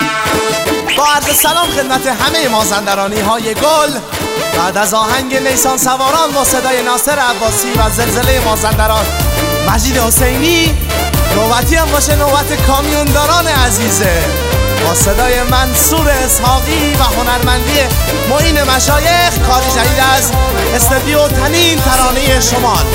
با عرض سلام خدمت همه مازندرانی های گل، بعد از آهنگ نیسان سواران با صدای ناصر عباسی و زلزله مازندران مجید حسینی، نوبتی هم باشه نوبت کامیونداران عزیزه با صدای منصور اسحاقی و هنرمندی معین مشایخ. کاری جدید از استودیو تنین ترانه شمال.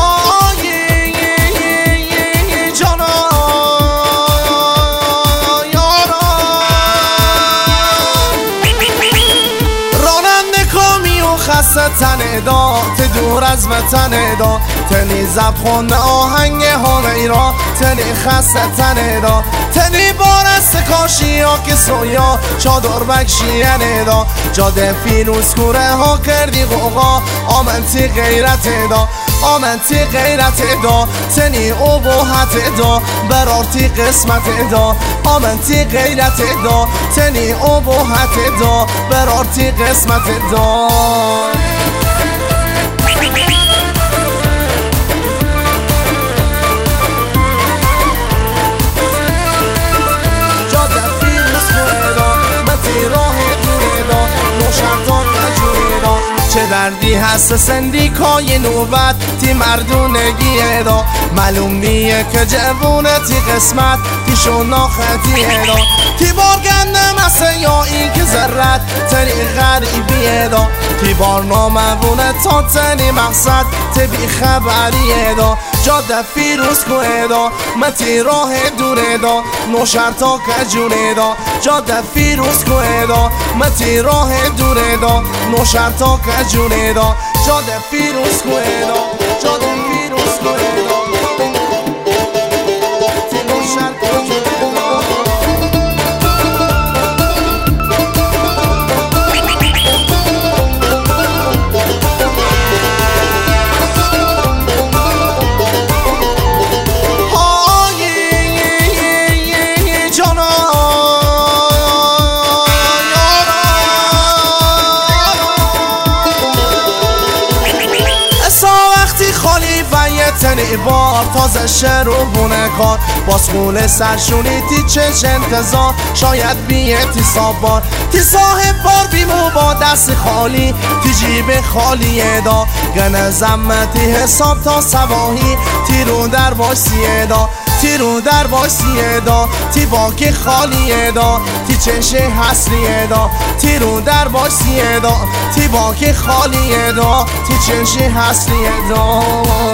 خسته تنه دا دور از وطنه دا تنی زب خونده آهنگ هانه را تنی خسته تنه دا تنی بارست کاشی ها که سویا چادر بکشیانه دا جاده فیروز کوره ها کردی غوغا آمنتی غیرت دا آمنتی غیرت دا تنی ابوحت دا برارتی قسمت دا آمنتی غیرت دا تنی ابوحت دا برارتی قسمت دا. چه دردی هست سندیکای نوبت تی مردونگیه دا معلوم نیه که جوونه تی قسمت تی شناختیه دا تی بارگنده مثل یا این که ذرت تنی غریبیه دا تی بارنامه بونه تا تنی مقصد تی بی خبریه دا جاده فیروز کوه دا متی راه دوره دا نوشر تا کجونه دا جاده فیروز کوه دا متی راه دوره دا نوشر تا کجونه دا جاده فیروز کوه دا جاده فیروز کوه دا نوشر کجونه تنی بار تازه شروع بونه کار باز خونه سرشونی تی چش انتظار شاید بیه تی سابار تی صاحب بار بیمو با دست خالی تی جیب خالیه دا گنه زمتی حساب تا سواهی تی رو در باشیه دا تی رو در باشیه دا تی باکی خالیه دا تی چشه حسلیه دا تی رو در باشیه دا تی باکی خالیه دا تی چشه حسلیه دا.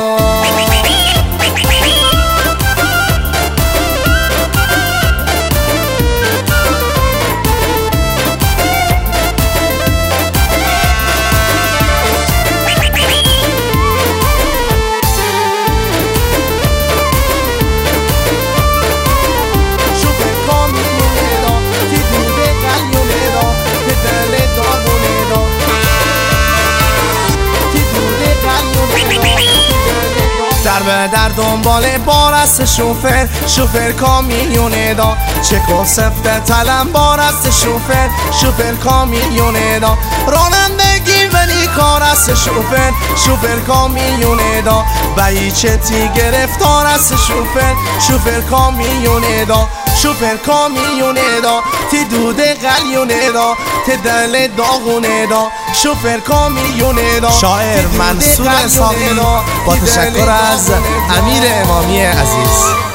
در دنبال بار است شوفر کامیونه دا چه کسفته تلم بار است شوفر کامیونه دا رانندگی ولی کار است شوفر کامیونه دا بایچه تی گرفتار است شوفر کامیونه دا شوفر کامیونه دا تی دوده قلیونه دا تی دل داغونه دا شوفر کامیونه دا. شاعر منصور اسحاقی با تشکر از امیر امامی عزیز.